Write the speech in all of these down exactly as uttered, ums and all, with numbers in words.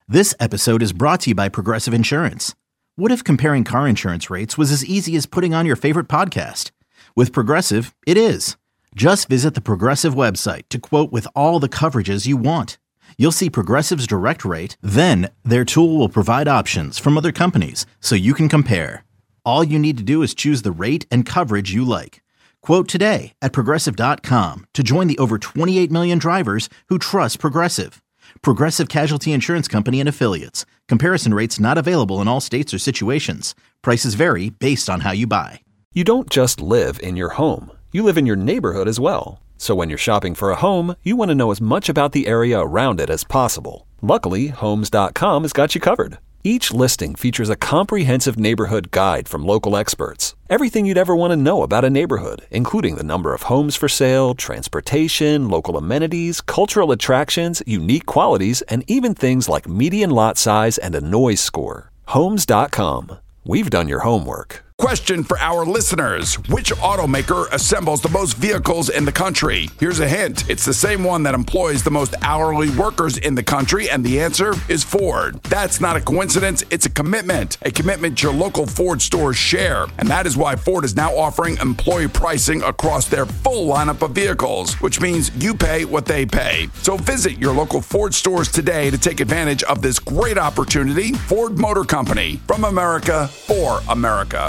This episode is brought to you by Progressive Insurance. What if comparing car insurance rates was as easy as putting on your favorite podcast? With Progressive, it is. Just visit the Progressive website to quote with all the coverages you want. You'll see Progressive's direct rate, then their tool will provide options from other companies so you can compare. All you need to do is choose the rate and coverage you like. Quote today at progressive dot com to join the over twenty-eight million drivers who trust Progressive. Progressive Casualty Insurance Company and Affiliates. Comparison rates not available in all states or situations. Prices vary based on how you buy. You don't just live in your home. You live in your neighborhood as well. So when you're shopping for a home, you want to know as much about the area around it as possible. Luckily, Homes dot com has got you covered. Each listing features a comprehensive neighborhood guide from local experts. Everything you'd ever want to know about a neighborhood, including the number of homes for sale, transportation, local amenities, cultural attractions, unique qualities, and even things like median lot size and a noise score. Homes dot com. We've done your homework. Question for our listeners. Which automaker assembles the most vehicles in the country? Here's a hint. It's the same one that employs the most hourly workers in the country, and the answer is Ford. That's not a coincidence. It's a commitment. A commitment your local Ford stores share. And that is why Ford is now offering employee pricing across their full lineup of vehicles, which means you pay what they pay. So visit your local Ford stores today to take advantage of this great opportunity. Ford Motor Company. From America, for America.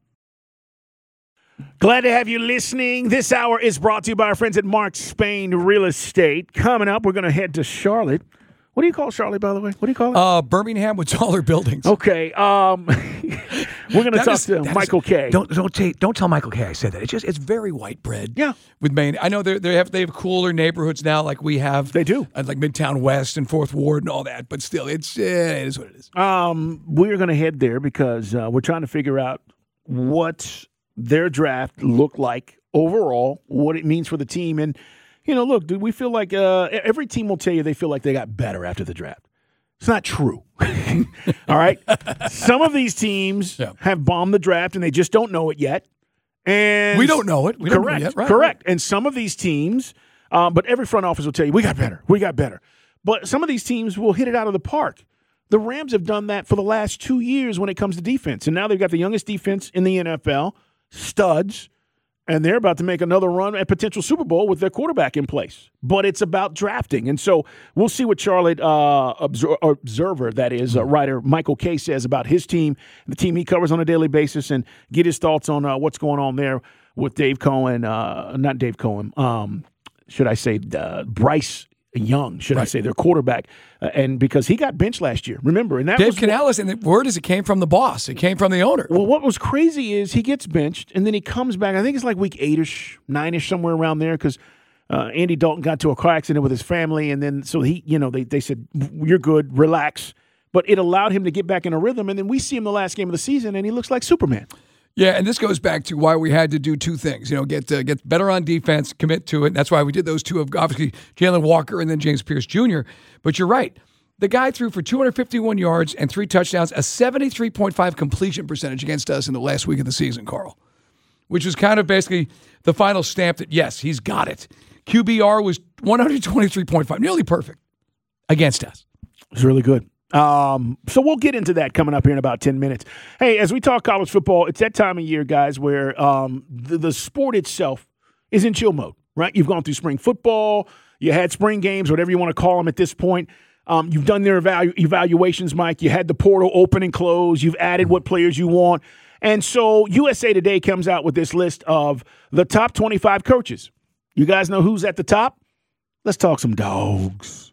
Glad to have you listening. This hour is brought to you by our friends at Mark Spain Real Estate. Coming up, we're going to head to Charlotte. What do you call Charlotte, by the way? What do you call it? Uh, Birmingham with taller buildings. Okay. Um, we're going to talk is, to Michael is, Kay. Don't don't, t- don't tell Michael Kay I said that. It's just it's very white bread. Yeah. With Maine, I know they they have they have cooler neighborhoods now, like we have. They do, uh, like Midtown West and Fourth Ward and all that. But still, it's eh, it is what it is. Um, we're going to head there because uh, we're trying to figure out what their draft looked like overall, what it means for the team. And, you know, look, dude, we feel like uh, every team will tell you they feel like they got better after the draft. It's not true. All right? Some of these teams yeah. have bombed the draft and they just don't know it yet. And we don't know it. We correct. Don't know it yet. Right, correct. Right. And some of these teams, um, but every front office will tell you, we got better. We got better. But some of these teams will hit it out of the park. The Rams have done that for the last two years when it comes to defense. And now they've got the youngest defense in the N F L. Studs, and they're about to make another run at potential Super Bowl with their quarterback in place. But it's about drafting. And so we'll see what Charlotte uh, observer, observer, that is, uh, writer Michael Kay says about his team, the team he covers on a daily basis, and get his thoughts on uh, what's going on there with Dave Cohen, uh, not Dave Cohen, um, should I say uh, Bryce Young, should right. I say, their quarterback, uh, and because he got benched last year, remember? And that Dave was Canales, and the word is it came from the boss. It came from the owner. Well, what was crazy is he gets benched, and then he comes back. I think it's like week eight-ish, nine-ish, somewhere around there, because uh, Andy Dalton got to a car accident with his family, and then so he, you know, they they said, you're good, relax. But it allowed him to get back in a rhythm, and then we see him the last game of the season, and he looks like Superman. Yeah, and this goes back to why we had to do two things. You know, get uh, get better on defense, commit to it. And that's why we did those two of obviously Jalen Walker and then James Pierce Junior But you're right. The guy threw for two hundred fifty-one yards and three touchdowns, a seventy-three point five completion percentage against us in the last week of the season, Carl, which was kind of basically the final stamp that, yes, he's got it. Q B R was one hundred twenty-three point five, nearly perfect against us. It was really good. Um, so we'll get into that coming up here in about ten minutes. Hey, as we talk college football, it's that time of year, guys, where um, the, the sport itself is in chill mode, right? You've gone through spring football. You had spring games, whatever you want to call them at this point. Um, you've done their evalu- evaluations, Mike. You had the portal open and close. You've added what players you want. And so U S A Today comes out with this list of the top twenty-five coaches. You guys know who's at the top? Let's talk some dogs.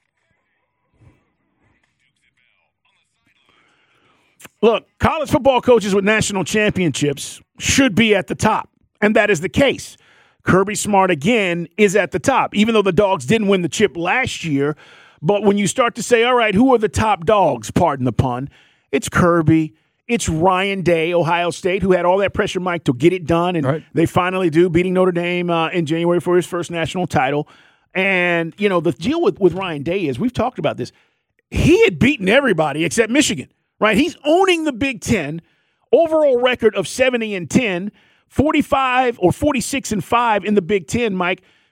Look, college football coaches with national championships should be at the top, and that is the case. Kirby Smart, again, is at the top, even though the Dogs didn't win the chip last year. But when you start to say, all right, who are the top dogs, pardon the pun, it's Kirby, it's Ryan Day, Ohio State, who had all that pressure, Mike, to get it done, and right. they finally do, beating Notre Dame uh, in January for his first national title. And, you know, the deal with, with Ryan Day is, we've talked about this, he had beaten everybody except Michigan. Right, he's owning the Big Ten, overall record of seventy and ten, forty-five or forty-six and five in the Big Ten, Mike,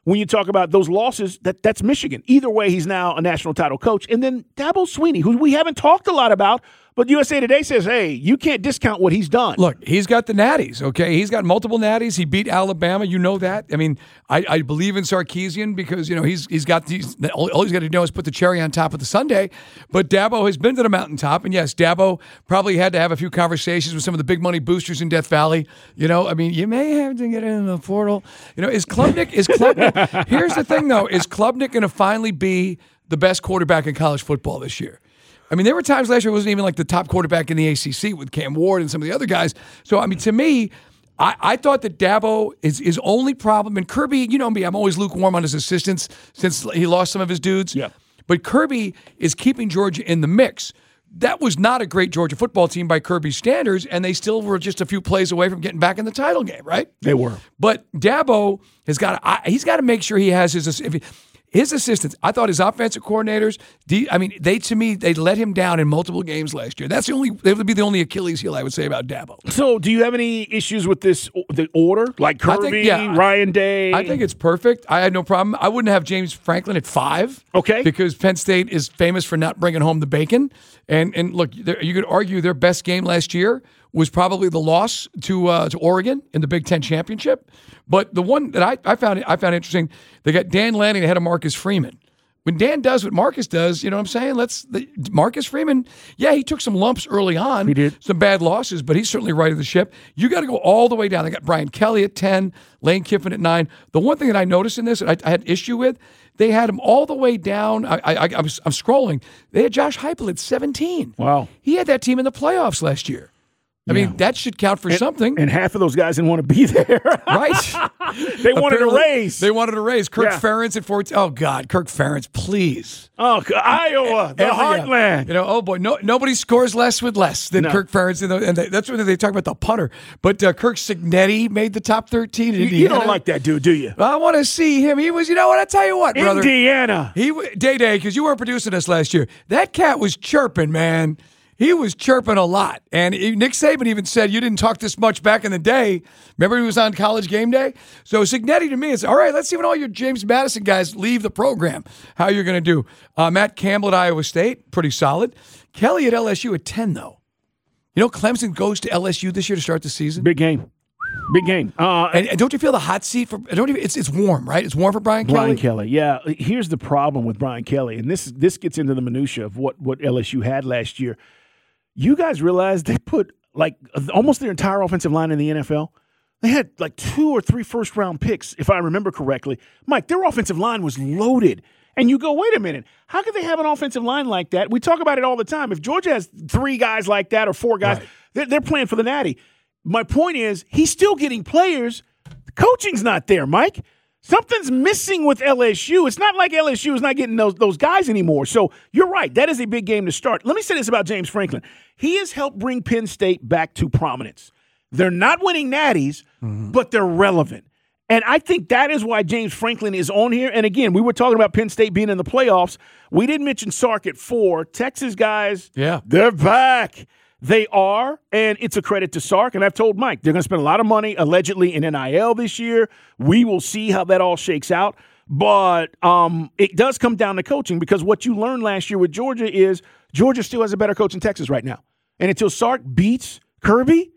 when you talk about those losses, that that's Michigan. Either way, he's now a national title coach. And then Dabo Swinney, who we haven't talked a lot about, but U S A Today says, hey, you can't discount what he's done. Look, he's got the natties, okay? He's got multiple natties. He beat Alabama. You know that. I mean, I, I believe in Sarkisian because, you know, he's he's got these – all he's got to do is put the cherry on top of the sundae. But Dabo has been to the mountaintop. And, yes, Dabo probably had to have a few conversations with some of the big money boosters in Death Valley. You know, I mean, you may have to get in the portal. You know, is Klubnik – is Klubnik – here's the thing, though. Is Klubnik going to finally be the best quarterback in college football this year? I mean, there were times last year it wasn't even like the top quarterback in the A C C with Cam Ward and some of the other guys. So, I mean, to me, I, I thought that Dabo is his only problem. And Kirby, you know me, I'm always lukewarm on his assistants since he lost some of his dudes. Yeah. But Kirby is keeping Georgia in the mix. That was not a great Georgia football team by Kirby's standards, and they still were just a few plays away from getting back in the title game, right? They were. But Dabo has got to, he's got to make sure he has his if he, His assistants, I thought his offensive coordinators, I mean, they to me, they let him down in multiple games last year. That's the only, that would be the only Achilles heel I would say about Dabo. So do you have any issues with this, the order? Like Kirby, think, yeah, Ryan Day? I think it's perfect. I had no problem. I wouldn't have James Franklin at five. Okay. Because Penn State is famous for not bringing home the bacon. And and look, you could argue their best game last year was probably the loss to uh, to Oregon in the Big Ten championship. But the one that I, I found I found interesting, they got Dan Lanning ahead of Marcus Freeman. When Dan does what Marcus does, you know what I'm saying? Let's the, Marcus Freeman, yeah, he took some lumps early on. He did. Some bad losses, but he's certainly righted the ship. You got to go all the way down. They got Brian Kelly at ten, Lane Kiffin at nine. The one thing that I noticed in this, I, I had issue with, they had him all the way down. I, I, I was, I'm scrolling. They had Josh Heupel at seventeen. Wow. He had that team in the playoffs last year. I Yeah. mean, that should count for and, something. And half of those guys didn't want to be there. Right. They wanted a Apparently, raise. They wanted a raise. Kirk Yeah. Ferentz at fourteen. Oh, God. Kirk Ferentz, please. Oh, Iowa, the Every- heartland. You know, oh, boy. No, nobody scores less with less than No. Kirk Ferentz. And, the, and they, that's when they talk about the punter. But uh, Kirk Signetti made the top thirteen in You, Indiana. you don't like that dude, do you? I want to see him. He was, you know what? I tell you what, brother. Indiana. He Day Day, because you weren't producing us last year. That cat was chirping, man. He was chirping a lot. And he, Nick Saban even said, you didn't talk this much back in the day. Remember he was on College Game Day? So Signetti to me is, all right, let's see when all your James Madison guys leave the program, how you're going to do. Uh, Matt Campbell at Iowa State, pretty solid. Kelly at L S U at ten, though. You know, Clemson goes to L S U this year to start the season. Big game. Big game. Uh, And, and don't you feel the hot seat for? Don't even, it's it's warm, right? It's warm for Brian Kelly. Brian Kelly, yeah. Here's the problem with Brian Kelly, and this this gets into the minutia of what, what L S U had last year. You guys realize they put like almost their entire offensive line in the N F L? They had like two or three first-round picks, if I remember correctly. Mike, their offensive line was loaded. And you go, wait a minute, how could they have an offensive line like that? We talk about it all the time. If Georgia has three guys like that or four guys, Right. they're, they're playing for the Natty. My point is, he's still getting players. The coaching's not there, Mike. Something's missing with L S U. It's not like L S U is not getting those, those guys anymore. So you're right. That is a big game to start. Let me say this about James Franklin. He has helped bring Penn State back to prominence. They're not winning natties, mm-hmm. but they're relevant. And I think that is why James Franklin is on here. And again, we were talking about Penn State being in the playoffs. We didn't mention Sark at four. Texas guys, Yeah. they're back. They are, and it's a credit to Sark. And I've told Mike, they're going to spend a lot of money, allegedly, in N I L this year. We will see how that all shakes out. But um, it does come down to coaching, because what you learned last year with Georgia is Georgia still has a better coach in Texas right now. And until Sark beats Kirby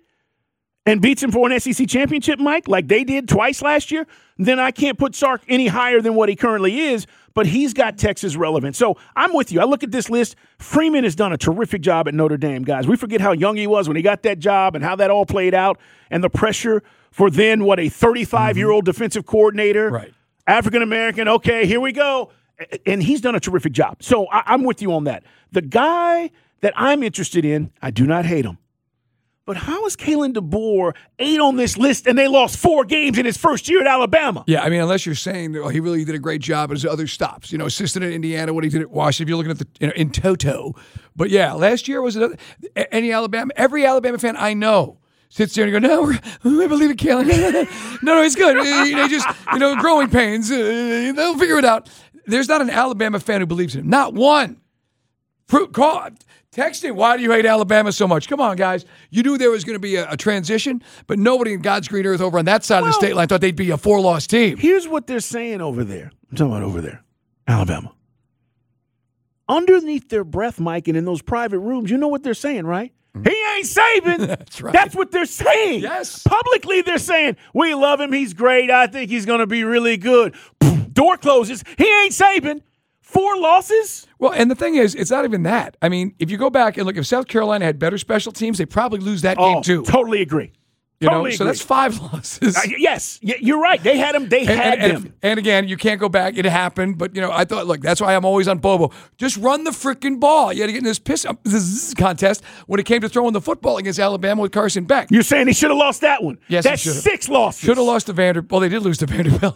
and beats him for an S E C championship, Mike, like they did twice last year, then I can't put Sark any higher than what he currently is, but he's got Texas relevant. So I'm with you. I look at this list. Freeman has done a terrific job at Notre Dame, guys. We forget how young he was when he got that job and how that all played out, and the pressure for then, what, a thirty-five-year-old mm-hmm. defensive coordinator, right? African-American, okay, here we go. And he's done a terrific job. So I- I'm with you on that. The guy that I'm interested in, I do not hate him. But how is Kalen DeBoer eight on this list and they lost four games in his first year at Alabama? Yeah, I mean, unless you're saying that, well, he really did a great job at his other stops. You know, assistant at Indiana, what he did at Washington, if you're looking at the, you know, in toto. But yeah, last year was another, any Alabama, every Alabama fan I know sits there and go, no, we believe in Kalen. no, no, he's good. You know, just, you know, growing pains. Uh, they'll figure it out. There's not an Alabama fan who believes in him. Not one. Fruit, call, text him. Why do you hate Alabama so much? Come on, guys. You knew there was going to be a, a transition, but nobody in God's green earth over on that side well, of the state line thought they'd be a four-loss team. Here's what they're saying over there. I'm talking about over there, Alabama. Underneath their breath, Mike, and in those private rooms, you know what they're saying, right? He ain't Saban. That's right. That's what they're saying. Yes. Publicly, they're saying, we love him. He's great. I think he's going to be really good. Door closes. He ain't Saban. Four losses? Well, and the thing is, it's not even that. I mean, if you go back and look, if South Carolina had better special teams, they probably lose that oh, game too. Totally agree. You totally know, so agree. that's five losses. Uh, yes, y- you're right. They had him. They And, had and, them. and, and again, you can't go back. It happened, but you know, I thought, look, that's why I'm always on Bobo. Just run the freaking ball. You had to get in this piss this contest when it came to throwing the football against Alabama with Carson Beck. You're saying he should have lost that one? Yes, that's he should've. six losses. Should have lost to Vanderbilt. Well, they did lose to Vanderbilt.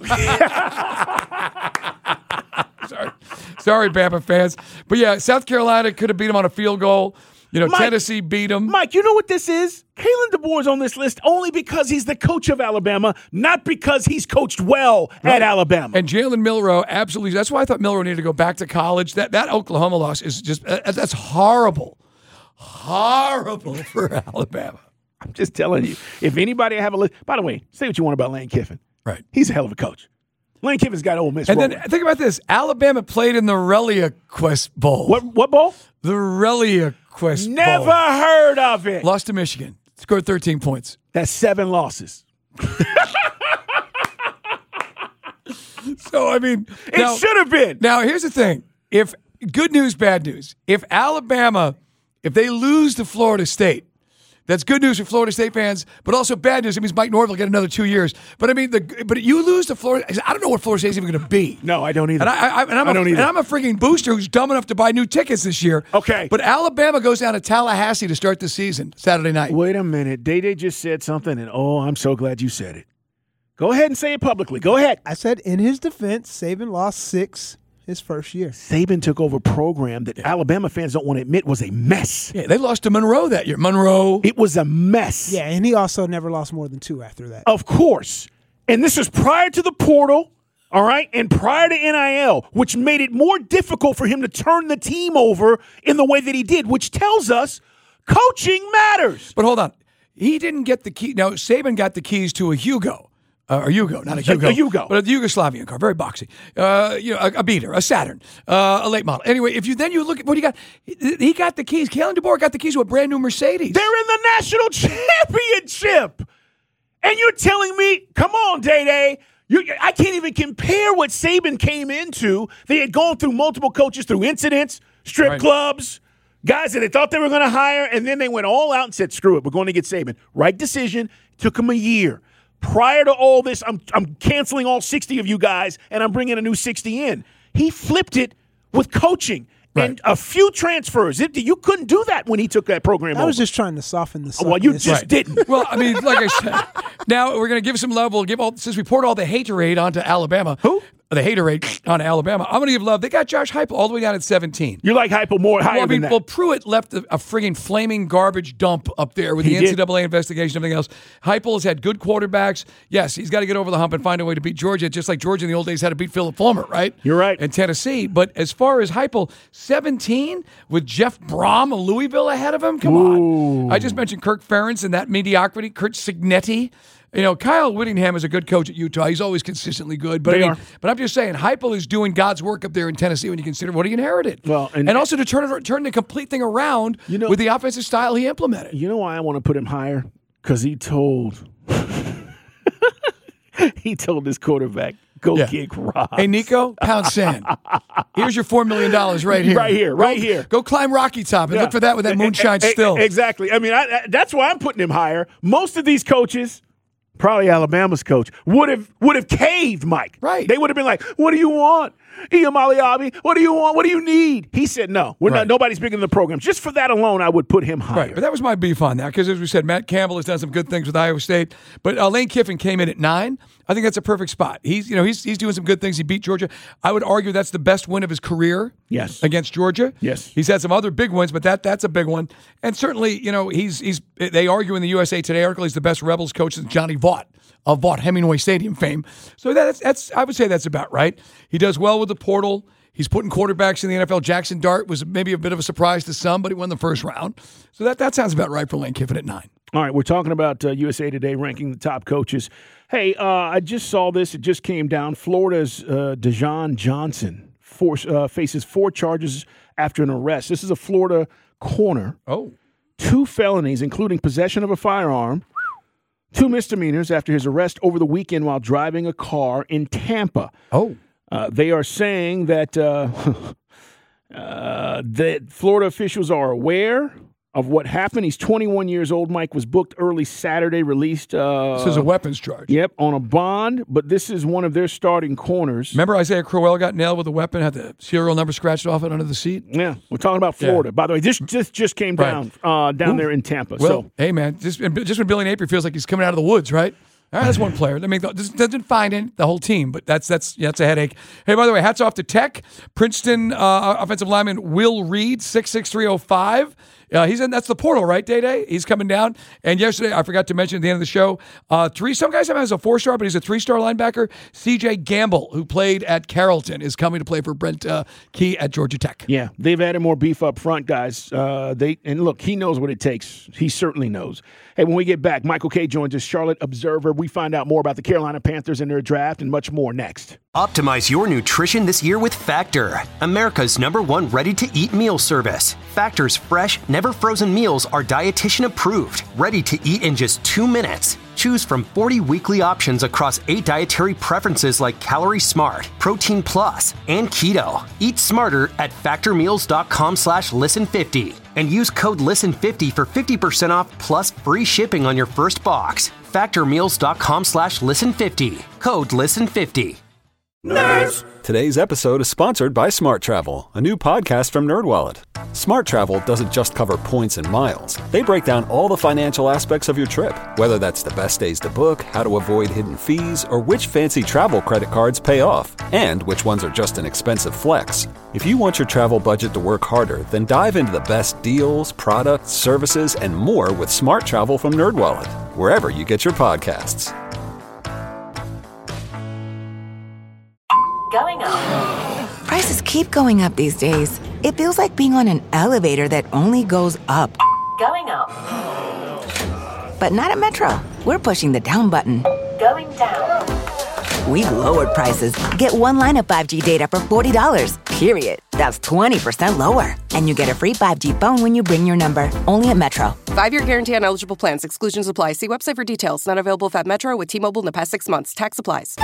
Sorry, sorry, Bama fans, but yeah, South Carolina could have beat them on a field goal. You know, Mike, Tennessee beat them. Mike, you know what this is? Kalen DeBoer's on this list only because he's the coach of Alabama, not because he's coached well Right. at Alabama. And Jalen Milroe, absolutely. That's why I thought Milroe needed to go back to college. That that Oklahoma loss is just uh, that's horrible, horrible for Alabama. I'm just telling you, if anybody have a list. By the way, say what you want about Lane Kiffin. Right. He's a hell of a coach. Lane Kiffin's got Ole Miss. And rolling. then think about this: Alabama played in the ReliaQuest Bowl. what what bowl? The ReliaQuest Bowl. Never heard of it. Lost to Michigan. Scored thirteen points. That's seven losses. So I mean, It now, should have been. Now here's the thing: if good news, bad news. If Alabama, if they lose to Florida State, that's good news for Florida State fans, but also bad news. It means Mike Norvell will get another two years. But I mean, the but you lose to Florida. I don't know what Florida State's even going to be. No, I don't either. And, I, I, and, I'm I a, don't and either. I'm a freaking booster who's dumb enough to buy new tickets this year. Okay. But Alabama goes down to Tallahassee to start the season Saturday night. Wait a minute. Day Day just said something, and oh, I'm so glad you said it. Go ahead and say it publicly. Go ahead. I said in his defense, Saban lost six his first year. Saban took over a program that Alabama fans don't want to admit was a mess. Yeah, they lost to Monroe that year. Monroe. It was a mess. Yeah, and he also never lost more than two after that. Of course. And this is prior to the portal, all right, and prior to N I L, which made it more difficult for him to turn the team over in the way that he did, which tells us coaching matters. But hold on. He didn't get the key. Now, Saban got the keys to a Hugo. Uh, or Hugo, not a Hugo. A, a Hugo. But a Yugoslavian car, very boxy. Uh, you know, a, a beater, a Saturn, uh, a late model. Anyway, if you then you look at what he got, he, he got the keys. Kalen DeBoer got the keys to a brand new Mercedes. They're in the national championship. And you're telling me, come on, Day Day. You, I can't even compare what Saban came into. They had gone through multiple coaches through incidents, strip Right. clubs, guys that they thought they were going to hire, and then they went all out and said, screw it, we're going to get Saban. Right decision. Took them a year. Prior to all this, I'm I'm canceling all sixty of you guys, and I'm bringing a new sixty in. He flipped it with coaching Right. and a few transfers. It, you couldn't do that when he took that program I over. was just trying to soften the well, you suckiness. just didn't. Well, I mean, like I said, now we're going to give some love. We'll give all, since we poured all the haterade onto Alabama. Who? The haterade onto Alabama. I'm going to give love. They got Josh Heupel all the way down at seventeen. You like Heupel more higher Well, I mean, than that. well, Pruitt left a, a friggin' flaming garbage dump up there with He the did. N C double A investigation and everything else. Heupel has had good quarterbacks. Yes, he's got to get over the hump and find a way to beat Georgia, just like Georgia in the old days had to beat Philip Fulmer, right? You're right. And Tennessee. But as far as Heupel, seventeen with Jeff Brom of Louisville ahead of him? Come on. I just mentioned Kirk Ferentz and that mediocrity. Kurt Signetti. You know, Kyle Whittingham is a good coach at Utah. He's always consistently good. But They I mean, are. but I'm just saying, Heupel is doing God's work up there in Tennessee when you consider what he inherited. Well, and- and also to turn it, turn the complete thing around You know- with the offensive style he implemented. You know why I want to put him higher? Because he told he told his quarterback, go Yeah. kick rocks. Hey, Nico, pound sand. Here's your four million dollars right here. Right here, right Go- here. Go climb Rocky Top and Yeah. look for that with that moonshine E- e- still. Exactly. I mean, I, I, that's why I'm putting him higher. Most of these coaches, probably Alabama's coach, would have would have caved, Mike. Right. They would have been like, "What do you want, Ian Maliabi? What do you want? What do you need?" He said, "No, we're Right. not. Nobody's bigger than the program." Just for that alone, I would put him higher. Right, but that was my beef on that because, as we said, Matt Campbell has done some good things with Iowa State, but uh, Lane Kiffin came in at nine. I think that's a perfect spot. He's, you know, he's he's doing some good things. He beat Georgia. I would argue that's the best win of his career. Yes. against Georgia. Yes. he's had some other big wins, but that that's a big one. And certainly, you know, he's he's they argue in the U S A Today article he's the best Rebels coach since Johnny Vaught of Vaught Hemingway Stadium fame. So that's that's I would say that's about right. He does well with the portal. He's putting quarterbacks in the N F L. Jackson Dart was maybe a bit of a surprise to some, but he won the first round. So that, that sounds about right for Lane Kiffin at nine. All right, we're talking about uh, U S A Today ranking the top coaches. Hey, uh, I just saw this. It just came down. Florida's uh, Dejon Johnson four, uh, faces four charges after an arrest. This is a Florida corner. Oh. Two felonies, including possession of a firearm, two misdemeanors after his arrest over the weekend while driving a car in Tampa. Oh. Uh, they are saying that, uh, uh, that Florida officials are aware of what happened. He's twenty-one years old. Mike was booked early Saturday, released. Uh, this is a weapons charge. Yep, on a bond, but this is one of their starting corners. Remember Isaiah Crowell got nailed with a weapon, had the serial number scratched off it under the seat? Yeah, we're talking about Florida. Yeah. By the way, this just, just came down right. uh, down Ooh. there in Tampa. Well, so. hey, man, just, just when Billy Napier feels like he's coming out of the woods, right? All right, that's one player. I mean, this doesn't find it, the whole team, but that's that's yeah, that's a headache. Hey, by the way, hats off to Tech. Princeton uh, offensive lineman Will Reed, six six three oh five. Uh, he's in. That's the portal, right, Day Day? He's coming down. And yesterday, I forgot to mention at the end of the show, uh, three. Some guys have him as a four-star, but he's a three-star linebacker. C J Gamble, who played at Carrollton, is coming to play for Brent uh, Key at Georgia Tech. Yeah, they've added more beef up front, guys. Uh, they and look, he knows what it takes. He certainly knows. Hey, when we get back, Michael Kay joins us, Charlotte Observer. We find out more about the Carolina Panthers and their draft and much more next. Optimize your nutrition this year with Factor, America's number one ready-to-eat meal service. Factor's fresh, never-frozen meals are dietitian approved, ready to eat in just two minutes. Choose from forty weekly options across eight dietary preferences like Calorie Smart, Protein Plus, and Keto. Eat smarter at factormeals.com slash listen50and use code listen fifty for fifty percent off plus free shipping on your first box. Factormeals.com slash listen fifty. Code listen fifty. Nerds! Today's episode is sponsored by Smart Travel, a new podcast from NerdWallet. Smart Travel doesn't just cover points and miles. They break down all the financial aspects of your trip, whether that's the best days to book, how to avoid hidden fees, or which fancy travel credit cards pay off, and which ones are just an expensive flex. If you want your travel budget to work harder, then dive into the best deals, products, services, and more with Smart Travel from NerdWallet, wherever you get your podcasts. Going up. Prices keep going up these days. It feels like being on an elevator that only goes up. Going up. But not at Metro. We're pushing the down button. Going down. We've lowered prices. Get one line of five G data for forty dollars, period. That's twenty percent lower. And you get a free five G phone when you bring your number. Only at Metro. Five-year guarantee on eligible plans. Exclusions apply. See website for details. Not available at Metro with T-Mobile in the past six months. Tax applies.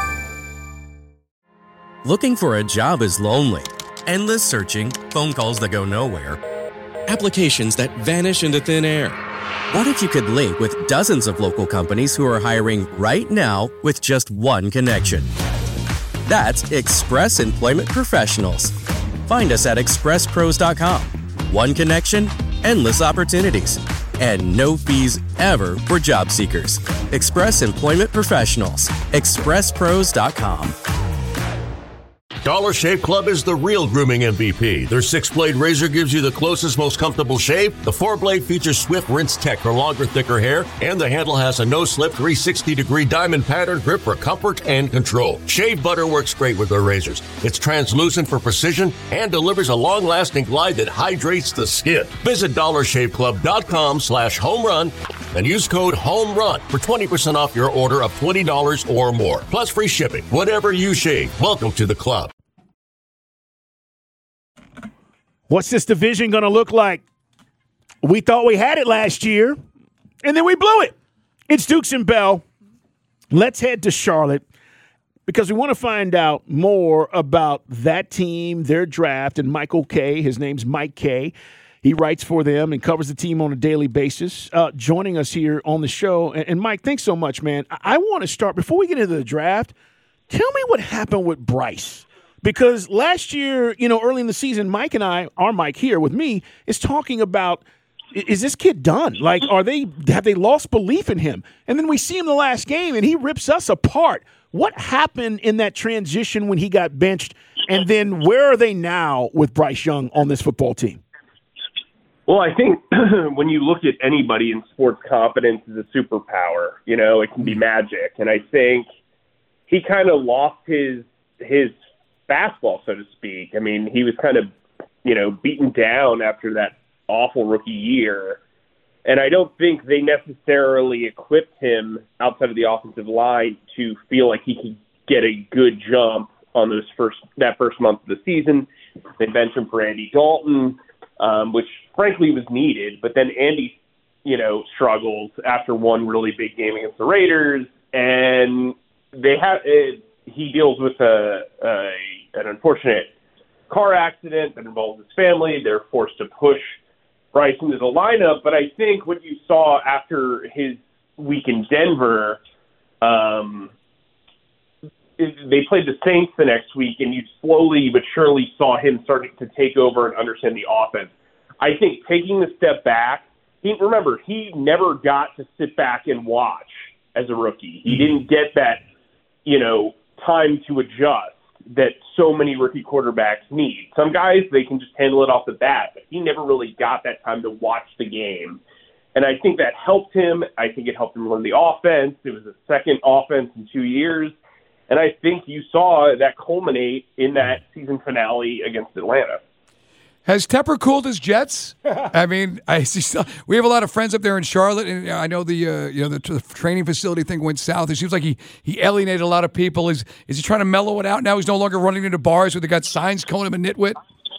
Looking for a job is lonely. Endless searching, phone calls that go nowhere, applications that vanish into thin air. What if you could link with dozens of local companies who are hiring right now with just one connection? That's Express Employment Professionals. Find us at express pros dot com. One connection, endless opportunities, and no fees ever for job seekers. Express Employment Professionals. express pros dot com. Dollar Shave Club is the real grooming M V P. Their six-blade razor gives you the closest, most comfortable shave. The four-blade features swift rinse tech for longer, thicker hair, and the handle has a no-slip three hundred sixty degree diamond pattern grip for comfort and control. Shave butter works great with their razors. It's translucent for precision and delivers a long-lasting glide that hydrates the skin. Visit dollar shave club dot com slash home run and use code HOMERUN for twenty percent off your order of twenty dollars or more, plus free shipping. Whatever you shave, welcome to the club. What's this division going to look like? We thought we had it last year, and then we blew it. It's Dukes and Bell. Let's head to Charlotte because we want to find out more about that team, their draft, and Michael Kay. His name's Mike Kay. He writes for them and covers the team on a daily basis, uh, joining us here on the show. And, and, Mike, thanks so much, man. I, I want to start, before we get into the draft, tell me what happened with Bryce. Because last year, you know, early in the season, Mike and I, our Mike here with me, is talking about, is this kid done? Like, are they, have they lost belief in him? And then we see him the last game, and he rips us apart. What happened in that transition when he got benched? And then where are they now with Bryce Young on this football team? Well, I think when you look at anybody in sports, confidence is a superpower. You know, it can be magic. And I think he kind of lost his his fastball, so to speak. I mean, he was kind of, you know, beaten down after that awful rookie year. And I don't think they necessarily equipped him outside of the offensive line to feel like he could get a good jump on those first that first month of the season. They benched him for Andy Dalton, um, which frankly was needed. But then Andy, you know, struggles after one really big game against the Raiders, and they have it, he deals with a, a an unfortunate car accident that involves his family. They're forced to push Bryce into the lineup, but I think what you saw after his week in Denver, um, is they played the Saints the next week, and you slowly but surely saw him starting to take over and understand the offense. I think taking the step back, he, remember, he never got to sit back and watch as a rookie. He didn't get that, you know, time to adjust that so many rookie quarterbacks need. Some guys, they can just handle it off the bat, but he never really got that time to watch the game. And I think that helped him. I think it helped him learn the offense. It was a second offense in two years. And I think you saw that culminate in that season finale against Atlanta. Has Tepper cooled his jets? I mean, I see. We have a lot of friends up there in Charlotte, and I know the uh, you know the, the training facility thing went south. It seems like he, he alienated a lot of people. Is is he trying to mellow it out now? He's no longer running into bars where they got signs calling him a nitwit.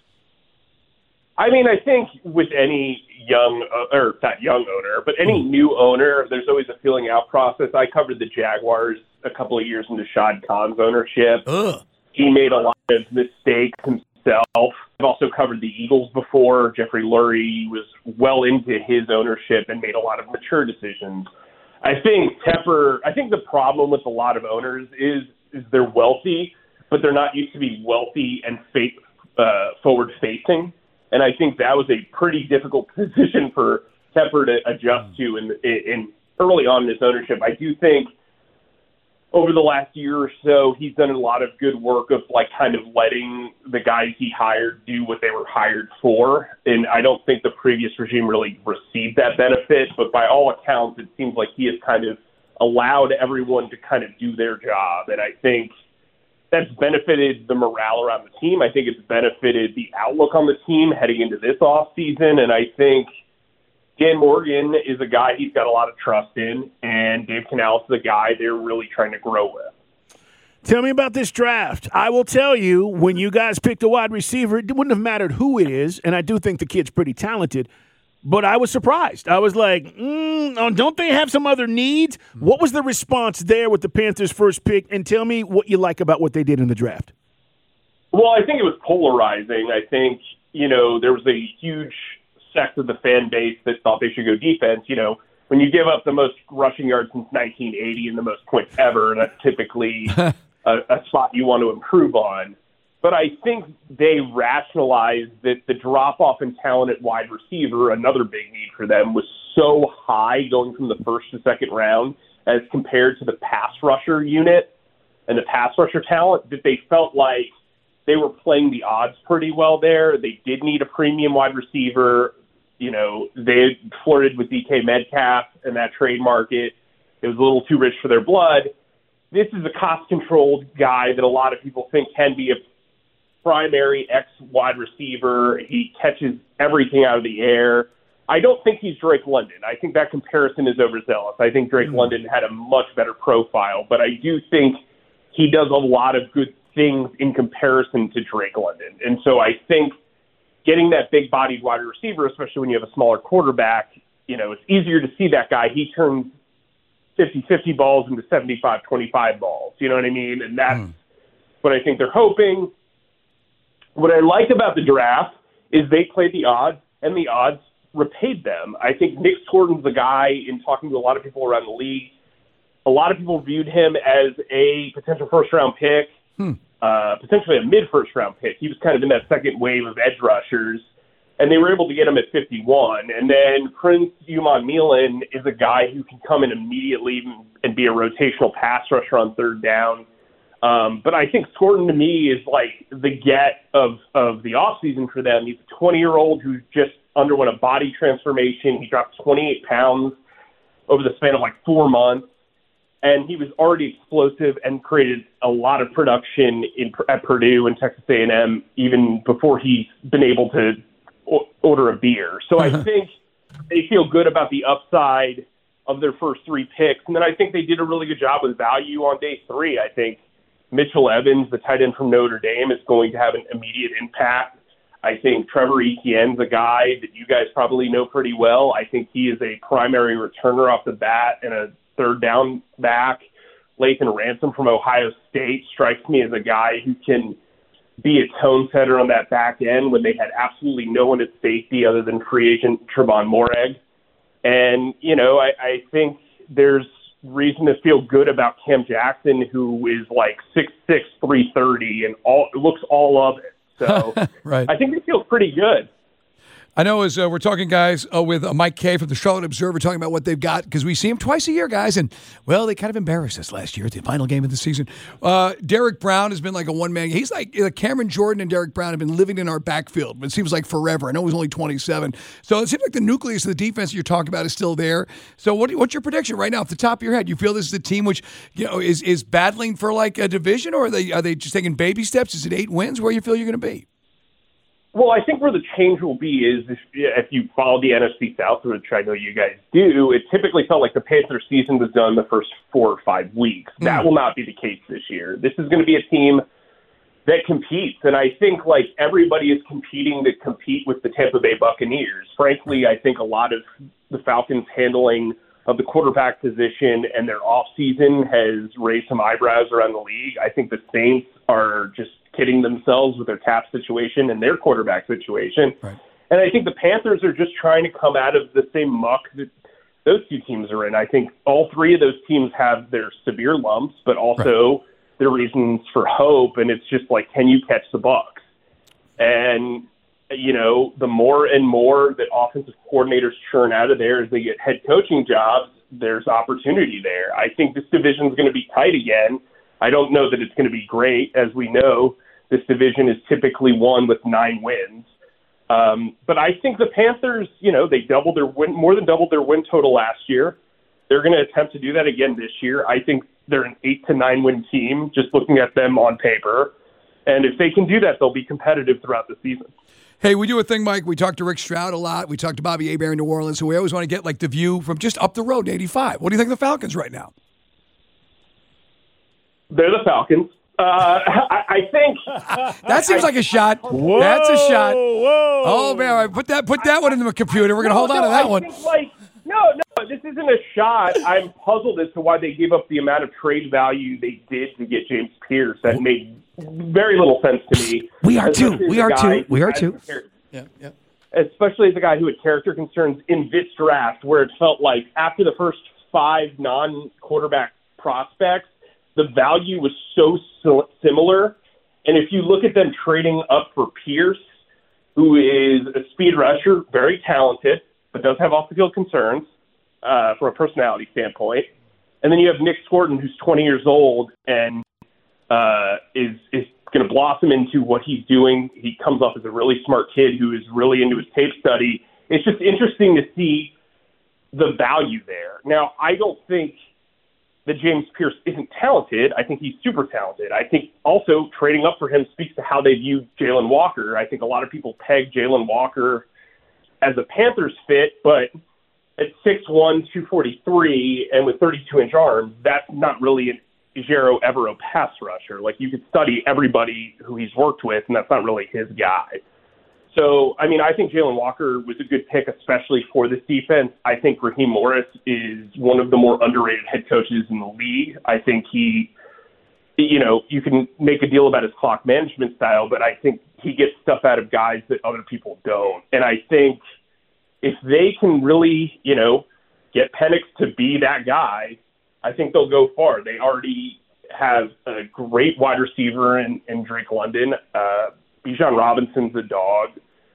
I mean, I think with any young or not young owner, but any new owner, there's always a feeling out process. I covered the Jaguars a couple of years into Shad Khan's ownership. Ugh. He made a lot of mistakes himself. I've also covered the Eagles before. Jeffrey Lurie was well into his ownership and made a lot of mature decisions. I think Tepper, I think the problem with a lot of owners is is they're wealthy, but they're not used to be wealthy and faith, uh, forward-facing. And I think that was a pretty difficult position for Tepper to adjust to in, in early on in his ownership. I do think over the last year or so, he's done a lot of good work of like kind of letting the guys he hired do what they were hired for. And I don't think the previous regime really received that benefit, but by all accounts, it seems like he has kind of allowed everyone to kind of do their job. And I think that's benefited the morale around the team. I think it's benefited the outlook on the team heading into this offseason. And I think Dan Morgan is a guy he's got a lot of trust in, and Dave Canales is a guy they're really trying to grow with. Tell me about this draft. I will tell you, when you guys picked a wide receiver, it wouldn't have mattered who it is, and I do think the kid's pretty talented, but I was surprised. I was like, mm, don't they have some other needs? What was the response there with the Panthers' first pick? And tell me what you like about what they did in the draft. Well, I think it was polarizing. I think, you know, there was a huge sect of the fan base that thought they should go defense. You know, when you give up the most rushing yards since nineteen eighty and the most points ever, that's typically a, a spot you want to improve on. But I think they rationalized that the drop-off in talent at wide receiver, another big need for them, was so high going from the first to second round as compared to the pass rusher unit and the pass rusher talent that they felt like they were playing the odds pretty well there. They did need a premium wide receiver. You know, they flirted with D K Metcalf in that trade market. It was a little too rich for their blood. This is a cost-controlled guy that a lot of people think can be a primary ex-wide receiver. He catches everything out of the air. I don't think he's Drake London. I think that comparison is overzealous. I think Drake mm-hmm. London had a much better profile, but I do think he does a lot of good things in comparison to Drake London. And so I think getting that big-bodied wide receiver, especially when you have a smaller quarterback, you know, it's easier to see that guy. He turns fifty-fifty balls into seventy-five twenty-five balls. You know what I mean? And that's mm. what I think they're hoping. What I liked about the draft is they played the odds, and the odds repaid them. I think Nick Scorton's the guy, in talking to a lot of people around the league, a lot of people viewed him as a potential first-round pick. Hmm. Uh, potentially a mid-first-round pick. He was kind of in that second wave of edge rushers, and they were able to get him at fifty-one. And then Prince Umanmielen is a guy who can come in immediately and be a rotational pass rusher on third down. Um, but I think Scorton, to me, is like the get of, of the offseason for them. He's a twenty-year-old who just underwent a body transformation. He dropped twenty-eight pounds over the span of like four months. and he was already explosive and created a lot of production in, at Purdue and Texas A and M even before he's been able to o- order a beer. So I think they feel good about the upside of their first three picks. And then I think they did a really good job with value on day three. I think Mitchell Evans, the tight end from Notre Dame, is going to have an immediate impact. I think Trevor Etienne's a guy that you guys probably know pretty well. I think he is a primary returner off the bat and a third down back. Lathan Ransom from Ohio State strikes me as a guy who can be a tone setter on that back end when they had absolutely no one at safety other than free agent Trevon Moehrig. And, you know, I, I think there's reason to feel good about Cam Jackson, who is like six six, three thirty, and all looks all of it. So right. I think they feel pretty good. I know as uh, we're talking, guys, uh, with uh, Mike Kay from the Charlotte Observer talking about what they've got, because we see him twice a year, guys, and, well, they kind of embarrassed us last year at the final game of the season. Uh, Derek Brown has been like a one-man. He's like uh, Cameron Jordan and Derek Brown have been living in our backfield, but it seems like forever. I know he's only twenty-seven. So it seems like the nucleus of the defense that you're talking about is still there. So what, what's your prediction right now off the top of your head? You feel this is a team which, you know, is is battling for like a division, or are they, are they just taking baby steps? Is it eight wins? Where you feel you're going to be? Well, I think where the change will be is if, if you follow the N F C South, which I know you guys do, it typically felt like the Panthers season was done the first four or five weeks. Mm. That will not be the case this year. This is going to be a team that competes, and I think like everybody is competing to compete with the Tampa Bay Buccaneers. Frankly, I think a lot of the Falcons' handling of the quarterback position and their offseason has raised some eyebrows around the league. I think the Saints are just kidding themselves with their cap situation and their quarterback situation. Right. And I think the Panthers are just trying to come out of the same muck that those two teams are in. I think all three of those teams have their severe lumps, but also right. their reasons for hope. And it's just like, can you catch the Bucs? And, you know, the more and more that offensive coordinators churn out of there as they get head coaching jobs, there's opportunity there. I think this division is going to be tight again. I don't know that it's going to be great. As we know, this division is typically won with nine wins. Um, but I think the Panthers, you know, they doubled their win, more than doubled their win total last year. They're going to attempt to do that again this year. I think they're an eight to nine win team, just looking at them on paper. And if they can do that, they'll be competitive throughout the season. Hey, we do a thing, Mike. We talk to Rick Stroud a lot. We talk to Bobby Hebert in New Orleans. So we always want to get like the view from just up the road in eighty-five. What do you think of the Falcons right now? They're the Falcons. Uh, I, I think that seems I, like a shot. Whoa, That's a shot. Whoa. Oh man, right. put that put that one in the computer. We're gonna no, hold on no, to that I one. Think, like, no, no, this isn't a shot. I'm puzzled as to why they gave up the amount of trade value they did to get James Pierce. That made very little sense to me. We are too. We are too. We are too. Yeah, yeah. Especially as a guy who had character concerns in this draft, where it felt like after the first five non-quarterback prospects, the value was so similar. And if you look at them trading up for Pierce, who is a speed rusher, very talented, but does have off-the-field concerns uh, from a personality standpoint. And then you have Nick Scorton, who's twenty years old and uh, is is going to blossom into what he's doing. He comes off as a really smart kid who is really into his tape study. It's just interesting to see the value there. Now, I don't think that James Pierce isn't talented. I think he's super talented. I think also trading up for him speaks to how they view Jalen Walker. I think a lot of people peg Jalen Walker as a Panthers fit, but at six one, two forty-three, and with thirty-two inch arms, that's not really an Ejiro Evero pass rusher. Like, you could study everybody who he's worked with, and that's not really his guy. So, I mean, I think Jalen Walker was a good pick, especially for this defense. I think Raheem Morris is one of the more underrated head coaches in the league. I think he, you know, you can make a deal about his clock management style, but I think he gets stuff out of guys that other people don't. And I think if they can really, you know, get Penix to be that guy, I think they'll go far. They already have a great wide receiver in, in Drake London. Uh, Bijan Robinson's a dog.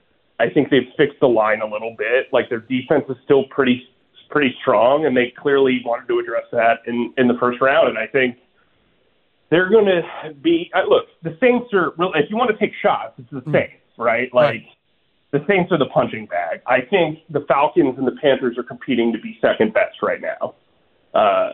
I think they've fixed the line a little bit. Like, their defense is still pretty pretty strong, and they clearly wanted to address that in, in the first round. And I think they're going to be uh, – look, the Saints are – if you want to take shots, it's the Saints, right? Like, right. The Saints are the punching bag. I think the Falcons and the Panthers are competing to be second best right now. Uh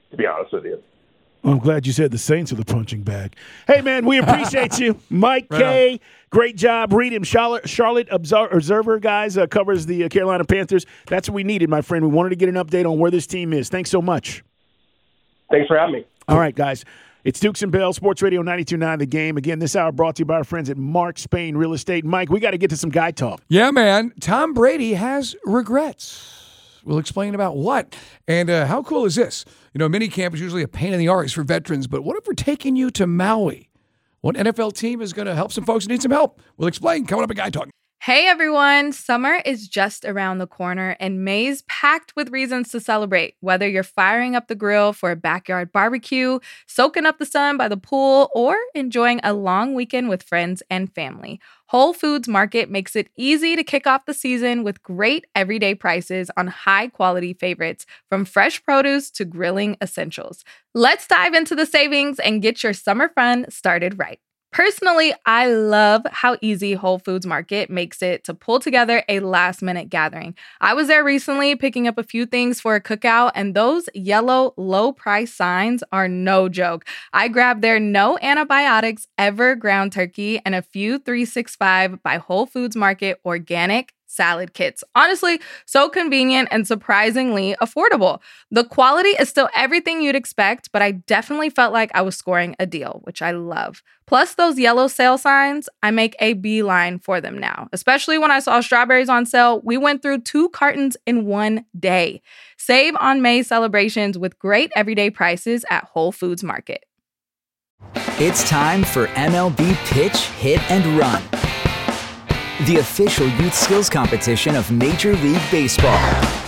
to be honest with you. I'm glad you said the Saints are the punching bag. Hey, man, we appreciate you. Mike Right K, on. great job. Read him. Charlotte, Charlotte Observer, guys, uh, covers the uh, Carolina Panthers. That's what we needed, my friend. We wanted to get an update on where this team is. Thanks so much. Thanks for having me. All right, guys. It's Dukes and Bell, Sports Radio ninety-two point nine The Game. Again, this hour brought to you by our friends at Mark Spain Real Estate. Mike, we got to get to some guy talk. Yeah, man. Tom Brady has regrets. We'll explain about what. And uh, how cool is this? You know, minicamp is usually a pain in the arse for veterans, but what if we're taking you to Maui? What N F L team is going to help some folks who need some help? We'll explain. Coming up at Guy Talk. Hey everyone, summer is just around the corner and May's packed with reasons to celebrate. Whether you're firing up the grill for a backyard barbecue, soaking up the sun by the pool, or enjoying a long weekend with friends and family, Whole Foods Market makes it easy to kick off the season with great everyday prices on high-quality favorites, from fresh produce to grilling essentials. Let's dive into the savings and get your summer fun started right. Personally, I love how easy Whole Foods Market makes it to pull together a last-minute gathering. I was there recently picking up a few things for a cookout, and those yellow low-price signs are no joke. I grabbed their no antibiotics ever ground turkey and a few three sixty-five by Whole Foods Market organic salad kits. Honestly, so convenient and surprisingly affordable. The quality is still everything you'd expect, but I definitely felt like I was scoring a deal, which I love. Plus those yellow sale signs, I make a beeline for them now. Especially when I saw strawberries on sale, we went through two cartons in one day. Save on May celebrations with great everyday prices at Whole Foods Market. It's time for M L B Pitch, Hit, and Run, the official youth skills competition of Major League Baseball.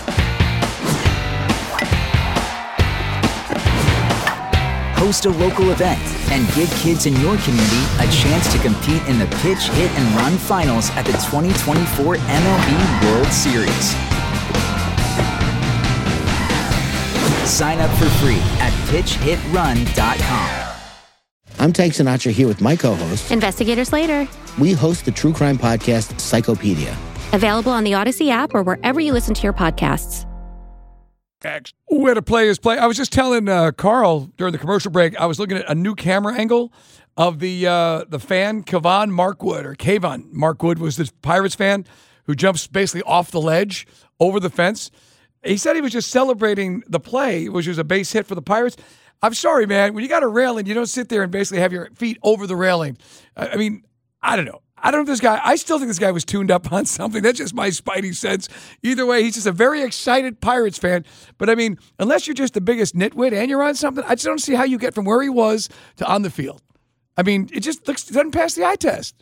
Host a local event and give kids in your community a chance to compete in the Pitch, Hit, and Run finals at the twenty twenty-four M L B World Series. Sign up for free at pitch hit run dot com. I'm Tank Sinatra here with my co-host, Investigator Slater. We host the true crime podcast, Psychopedia. Available on the Odyssey app or wherever you listen to your podcasts. Where to play is play. I was just telling uh, Carl during the commercial break, I was looking at a new camera angle of the uh, the fan, Kevon Markwood, or Kayvon Markwood was the Pirates fan who jumps basically off the ledge over the fence. He said he was just celebrating the play, which was a base hit for the Pirates. I'm sorry, man. When you got a railing, you don't sit there and basically have your feet over the railing. I mean, I don't know. I don't know if this guy, I still think this guy was tuned up on something. That's just my spidey sense. Either way, he's just a very excited Pirates fan. But I mean, unless you're just the biggest nitwit and you're on something, I just don't see how you get from where he was to on the field. I mean, it just looks, it doesn't pass the eye test.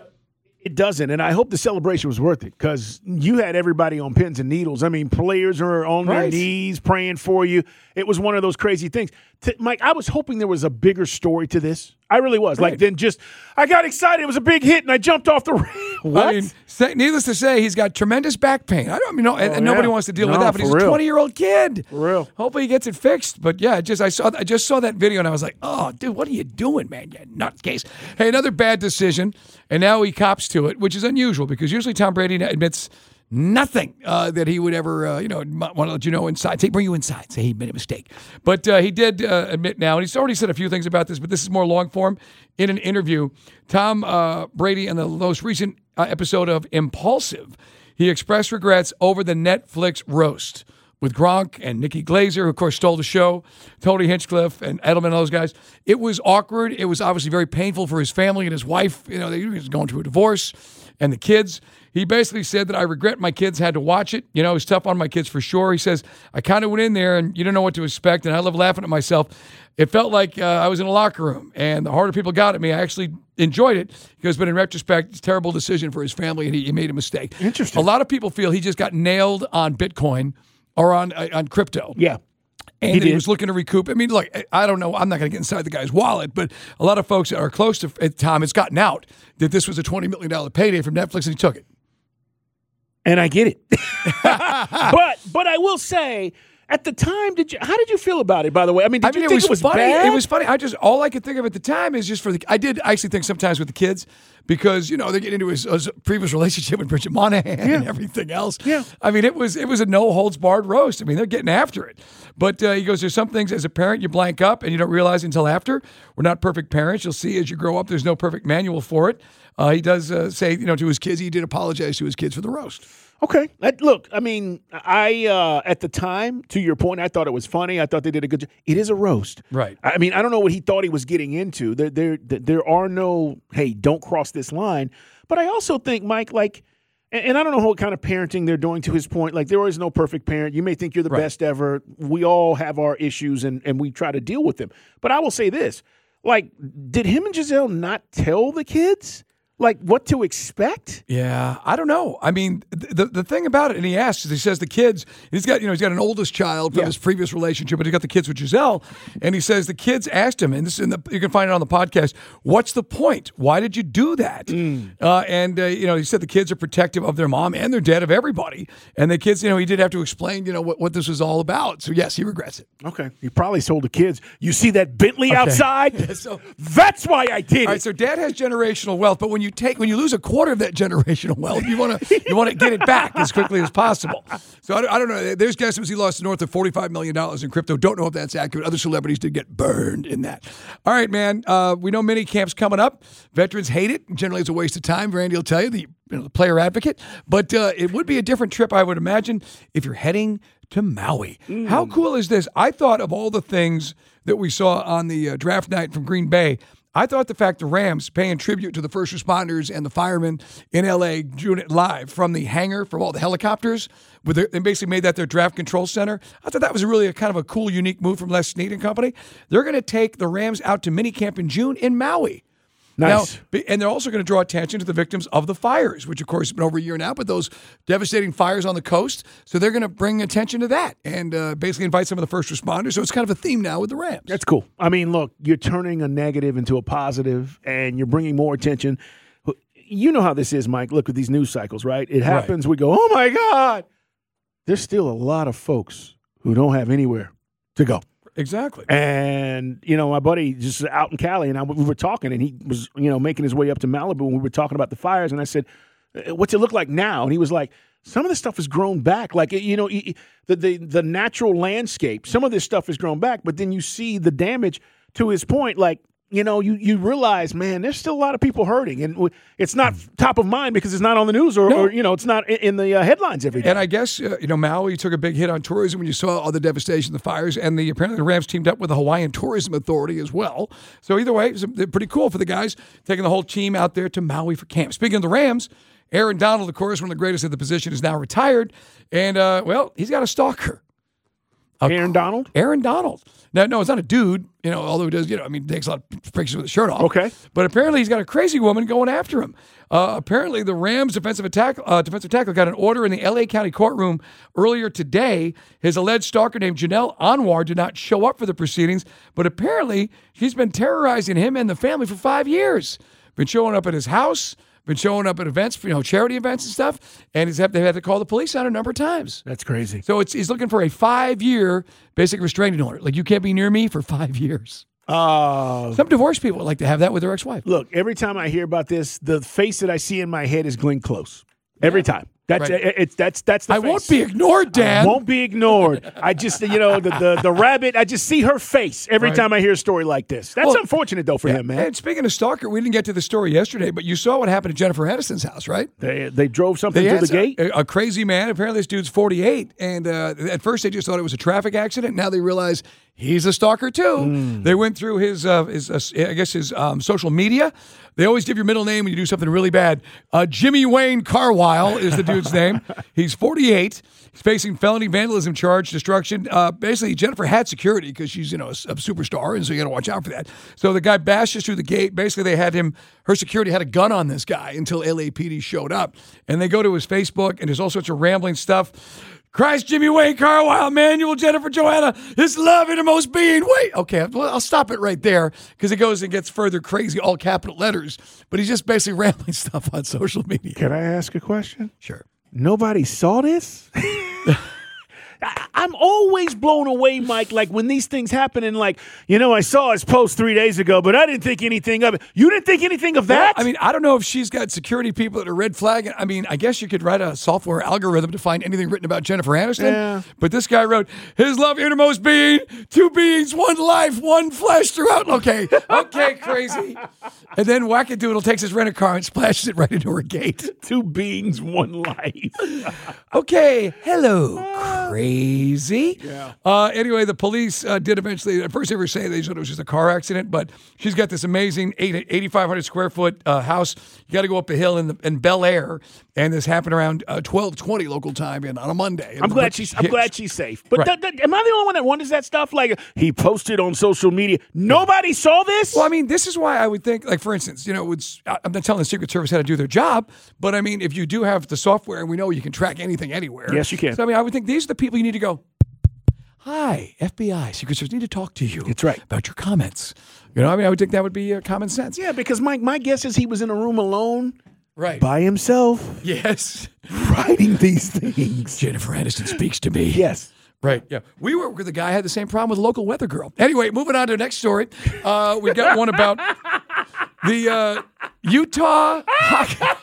It doesn't, and I hope the celebration was worth it because you had everybody on pins and needles. I mean, players are on Right. their knees praying for you. It was one of those crazy things. T- Mike, I was hoping there was a bigger story to this. I really was. Right. Like, then just, I got excited. It was a big hit, and I jumped off the What? I mean, say, needless to say, he's got tremendous back pain. I don't, you know, and, Oh, and nobody yeah. wants to deal No, with that. But for he's real. a twenty-year-old kid. For real. Hopefully, he gets it fixed. But yeah, just I saw, I just saw that video, and I was like, oh, dude, what are you doing, man? You nutcase. Hey, another bad decision, and now he cops to it, which is unusual because usually Tom Brady admits nothing uh, that he would ever, uh, you know, want to let you know inside, take bring you inside, say he made a mistake. But uh, he did uh, admit now, and he's already said a few things about this, but this is more long form. In an interview, Tom uh, Brady, in the most recent uh, episode of Impulsive, he expressed regrets over the Netflix roast with Gronk and Nikki Glazer, who of course stole the show, Tony Hinchcliffe and Edelman and those guys. It was awkward. It was obviously very painful for his family and his wife. You know, he was going through a divorce, and the kids. He basically said that I regret my kids had to watch it. You know, it was tough on my kids for sure. He says, I kind of went in there and you didn't know what to expect, and I love laughing at myself. It felt like uh, I was in a locker room, and the harder people got at me, I actually enjoyed it because, but in retrospect, it's a terrible decision for his family, and he, he made a mistake. Interesting. A lot of people feel he just got nailed on Bitcoin or on uh, on crypto. Yeah. And He he, he did. was looking to recoup. I mean, look, I don't know. I'm not going to get inside the guy's wallet, but a lot of folks that are close to uh, Tom, it's gotten out that this was a twenty million dollars payday from Netflix, and he took it. And I get it. but but I will say, At the time, did you? How did you feel about it? By the way, I mean, did I mean, you it think was it was funny. bad? It was funny. I just all I could think of at the time is just for the. I did actually think sometimes with the kids because you know they get into his, his previous relationship with Bridget Monahan Yeah. and everything else. Yeah. I mean, it was it was a no holds barred roast. I mean, they're getting after it. But uh, he goes, there's some things as a parent you blank up and you don't realize until after. We're not perfect parents. You'll see as you grow up. There's no perfect manual for it. Uh, he does uh, say, you know, to his kids, he did apologize to his kids for the roast. Okay. That- Look, I mean, I uh, at the time, to your point, I thought it was funny. I thought they did a good job. It is a roast. Right. I mean, I don't know what he thought he was getting into. There, there, there are no, hey, don't cross this line. But I also think, Mike, like, and, and I don't know what kind of parenting they're doing to his point. Like, there is no perfect parent. You may think you're the Right. best ever. We all have our issues, and, and we try to deal with them. But I will say this. Like, did him and Giselle not tell the kids, like, what to expect? Yeah, I don't know. I mean, the the thing about it, and he asks, he says the kids, he's got, you know, he's got an oldest child from Yeah. his previous relationship, but he's got the kids with Giselle, and he says the kids asked him, and this in the, you can find it on the podcast, what's the point? Why did you do that? Mm. Uh, and, uh, you know, he said the kids are protective of their mom and their dad, of everybody. And the kids, you know, he did have to explain, you know, what, what this was all about. So, yes, he regrets it. Okay. He probably told the kids, you see that Bentley Okay. outside? So- That's why I did All right, it. so dad has generational wealth, but when you take when you lose a quarter of that generational wealth, you want to you want to get it back as quickly as possible. So I don't, I don't know. There's guesses he lost north of forty-five million dollars in crypto. Don't know if that's accurate. Other celebrities did get burned in that. All right, man. Uh, we know mini camps coming up. Veterans hate it. Generally, it's a waste of time. Randy will tell you, the, you know, the player advocate. But uh, it would be a different trip, I would imagine, if you're heading to Maui. Mm. How cool is this? I thought of all the things that we saw on the uh, draft night from Green Bay. I thought the fact the Rams paying tribute to the first responders and the firemen in L A doing it live from the hangar from all the helicopters, with their, they basically made that their draft control center. I thought that was really a kind of a cool, unique move from Les Snead and company. They're going to take the Rams out to minicamp in June in Maui. Nice. Now, and they're also going to draw attention to the victims of the fires, which, of course, has been over a year now, but those devastating fires on the coast. So they're going to bring attention to that and uh, basically invite some of the first responders. So it's kind of a theme now with the Rams. That's cool. I mean, look, you're turning a negative into a positive, and you're bringing more attention. You know how this is, Mike. Look at these news cycles, right? It happens. We go, oh, my God. There's still a lot of folks who don't have anywhere to go. Exactly. And, you know, my buddy just out in Cali, and I, we were talking, and he was, you know, making his way up to Malibu, and we were talking about the fires, and I said, what's it look like now? And he was like, some of this stuff has grown back. Like, you know, the, the, the natural landscape, some of this stuff has grown back, but then you see the damage. To his point, like, you know, you, you realize, man, there's still a lot of people hurting, and it's not top of mind because it's not on the news or, No. or you know, it's not in, in the uh, headlines every day. And I guess, uh, you know, Maui took a big hit on tourism when you saw all the devastation, the fires, and the apparently the Rams teamed up with the Hawaiian Tourism Authority as well. So either way, it's pretty cool for the guys taking the whole team out there to Maui for camp. Speaking of the Rams, Aaron Donald, of course, one of the greatest at the position, is now retired. And, uh, well, he's got a stalker. A Aaron Donald? Aaron Donald. Now, no, it's not a dude, you know, although he does, you know, I mean, he takes a lot of pictures with his shirt off. Okay. But apparently he's got a crazy woman going after him. Uh, apparently the Rams defensive attack, uh, defensive tackle got an order in the L A County courtroom earlier today. His alleged stalker named Janelle Anwar did not show up for the proceedings, but apparently she's been terrorizing him and the family for five years. Been showing up at his house, been showing up at events, you know, charity events and stuff, and he's have, they've had to call the police on a number of times. That's crazy. So it's he's looking for a five-year basic restraining order. Like, you can't be near me for five years. Uh, Some divorced people like to have that with their ex-wife. Look, every time I hear about this, the face that I see in my head is Glenn Close. Every time. That's Right. it, it's that's that's the I face. won't be ignored, Dan. I won't be ignored. I just, you know, the, the the rabbit. I just see her face every Right. time I hear a story like this. That's Well, unfortunate though for Yeah. him, man. And speaking of stalker, we didn't get to the story yesterday, but you saw what happened at Jennifer Aniston's house, right? They they drove something They through had the gate. A, a crazy man. Apparently, this dude's forty-eight, and uh, at first they just thought it was a traffic accident. Now they realize he's a stalker too. Mm. They went through his, uh, his uh, I guess, his um, social media. They always give your middle name when you do something really bad. Uh, Jimmy Wayne Carwile is the dude's name. He's forty-eight. He's facing felony vandalism charge, destruction. Uh, basically, Jennifer had security because she's, you know, a, a superstar, and so you got to watch out for that. So the guy bashes through the gate. Basically, they had him. Her security had a gun on this guy until L A P D showed up, and they go to his Facebook, and there's all sorts of rambling stuff. Christ, Jimmy Wayne Carwile, Manuel, Jennifer, Joanna, his love innermost being. Wait, okay, well, I'll stop it right there because it goes and gets further crazy, all capital letters. But he's just basically rambling stuff on social media. Can I ask a question? Sure. Nobody saw this? I, I I'm always blown away, Mike, like when these things happen and like, you know, I saw his post three days ago, but I didn't think anything of it. You didn't think anything of that? Well, I mean, I don't know if she's got security people that are red flagging. I mean, I guess you could write a software algorithm to find anything written about Jennifer Aniston. Yeah. But this guy wrote, his love innermost being, two beings, one life, one flesh throughout. Okay, okay, crazy. And then Wackadoodle takes his rent-a-car and splashes it right into her gate. Two beings, one life. Okay, hello, crazy. Yeah. Uh, anyway, the police uh, did eventually, at first they were saying they thought it was just a car accident, but she's got this amazing eighty-five hundred square foot uh, house. You got to go up a hill in, the, in Bel Air, and this happened around uh, twelve twenty local time and on a Monday. I'm glad she's I'm glad she's safe. But Right. th- th- am I the only one that wonders that stuff? Like, he posted on social media. Nobody saw this? Well, I mean, this is why I would think, like, for instance, you know, it's, I'm not telling the Secret Service how to do their job, but I mean, if you do have the software and we know you can track anything anywhere. Yes, you can. So, I mean, I would think these are the people you need to go, hi, F B I, Secret Service need to talk to you. That's right. About your comments. You know, I mean, I would think that would be uh, common sense. Yeah, because Mike, my guess is he was in a room alone. Right. By himself. Yes. Writing these things. Jennifer Aniston speaks to me. Yes. Right, yeah. We were with the guy who had the same problem with a local weather girl. Anyway, moving on to the next story. Uh, we got one about the uh, Utah hockey,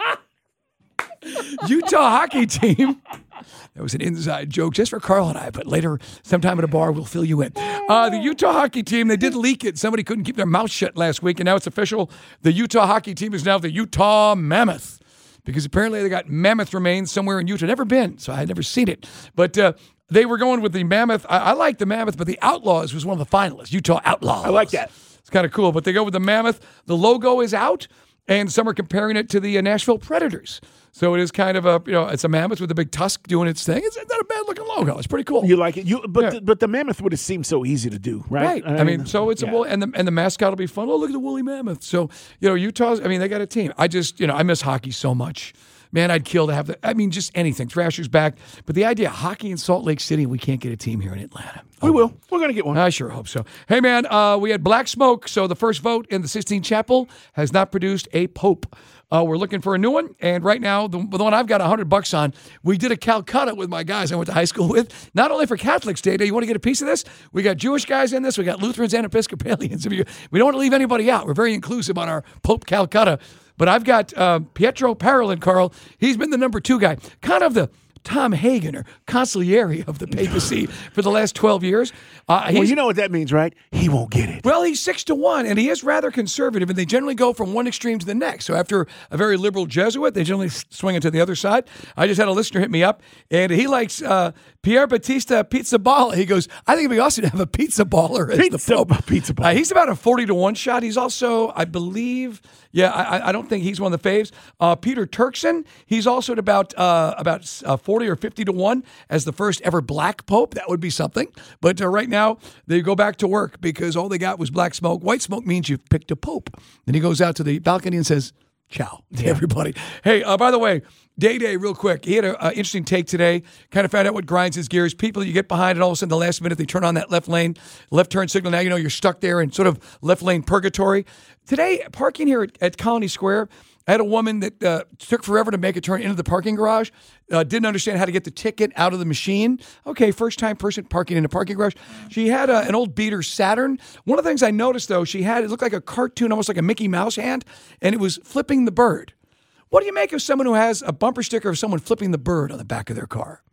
Utah hockey team. That was an inside joke just for Carl and I, but later, sometime at a bar, we'll fill you in. Uh, the Utah hockey team, they did leak it. Somebody couldn't keep their mouth shut last week, and now it's official. The Utah hockey team is now the Utah Mammoth. Because apparently they got mammoth remains somewhere in Utah. Never been, so I had never seen it. But uh, they were going with the mammoth. I, I like the mammoth, but the Outlaws was one of the finalists. Utah Outlaws. I like that. It's kind of cool. But they go with the mammoth. The logo is out, and some are comparing it to the uh, Nashville Predators. So it is kind of a, you know, it's a mammoth with a big tusk doing its thing. It's, it's not a bad looking logo. It's pretty cool. You like it, you, but Yeah. the, but the mammoth would have seemed so easy to do, right? Right. I mean, so it's yeah. a woolly, and the and the mascot will be fun. Oh, look at the woolly mammoth. So you know, Utah's. I mean, they got a team. I just, you know, I miss hockey so much. Man, I'd kill to have the. I mean, just anything. Thrasher's back, but the idea of hockey in Salt Lake City, we can't get a team here in Atlanta. We will. We're gonna get one. I sure hope so. Hey, man, uh, we had black smoke. So the first vote in the Sistine Chapel has not produced a pope. Uh, we're looking for a new one, and right now, the, the one I've got a hundred bucks on, we did a Calcutta with my guys I went to high school with. Not only for Catholics Day Day, you want to get a piece of this? We got Jewish guys in this. We got Lutherans and Episcopalians. We don't want to leave anybody out. We're very inclusive on our Pope Calcutta. But I've got uh, Pietro Parolin, Carl. He's been the number two guy, kind of the Tom Hagen or consigliere of the papacy for the last twelve years. Uh, well, you know what that means, right? He won't get it. Well, he's six to one, and he is rather conservative, and they generally go from one extreme to the next. So after a very liberal Jesuit, they generally swing it to the other side. I just had a listener hit me up, and he likes uh, Pierre Battista Pizzaballa. He goes, I think it'd be awesome to have a pizza baller as Pizza, the Pope. pizza baller. Uh, he's about a forty to one shot. He's also, I believe, yeah, I, I don't think he's one of the faves. Uh, Peter Turkson, he's also at about uh, about uh, forty or fifty to one as the first ever black pope. That would be something. But uh, right now, they go back to work because all they got was black smoke. White smoke means you've picked a pope. Then he goes out to the balcony and says, ciao to everybody. Hey, uh, by the way, Day Day, real quick, he had an interesting take today. Kind of found out what grinds his gears. People, you get behind and all of a sudden, the last minute, they turn on that left lane, left turn signal. Now you know you're stuck there in sort of left lane purgatory. Today, parking here at, at Colony Square, I had a woman that uh, took forever to make a turn into the parking garage, uh, didn't understand how to get the ticket out of the machine. Okay, first-time person parking in a parking garage. She had a, an old beater Saturn. One of the things I noticed, though, she had, it looked like a cartoon, almost like a Mickey Mouse hand, and it was flipping the bird. What do you make of someone who has a bumper sticker of someone flipping the bird on the back of their car?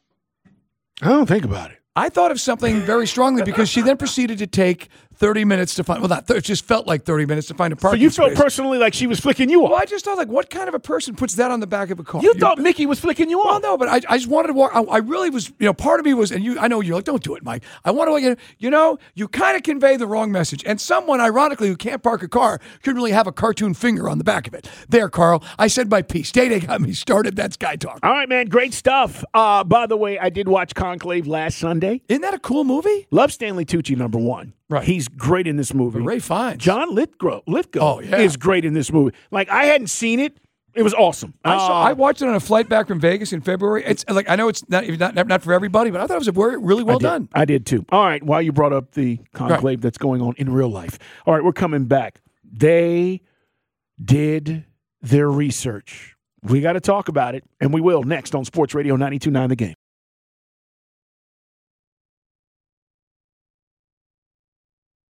I don't think about it. I thought of something very strongly because she then proceeded to take thirty minutes to find, well, not, it just felt like thirty minutes to find a So parking you felt space. personally like she was flicking you off? Well, I just thought, like, what kind of a person puts that on the back of a car? You thought Mickey was flicking you Well, off? no, but I, I just wanted to walk. I, I really was, you know, part of me was, and you, I know you're like, don't do it, Mike. I want to, like, you know, you kind of convey the wrong message. And someone, ironically, who can't park a car should really have a cartoon finger on the back of it. There, Carl. I said my piece. Day Day got me started. That's Guy Talk. All right, man. Great stuff. Uh, by the way, I did watch Conclave last Sunday. Isn't that a cool movie? Love Stanley Tucci, number one. Right. He's great in this movie. Ray Fiennes. John Lithgow, Lithgow Oh, yeah. is great in this movie. Like, I hadn't seen it. It was awesome. I, saw, Uh, I watched it on a flight back from Vegas in February. It's like, I know it's not not, not for everybody, but I thought it was a very, really well I did. done. I did too. All right, while you brought up the conclave Right. that's going on in real life. All right, we're coming back. They did their research. We got to talk about it, and we will next on Sports Radio ninety-two point nine The Game.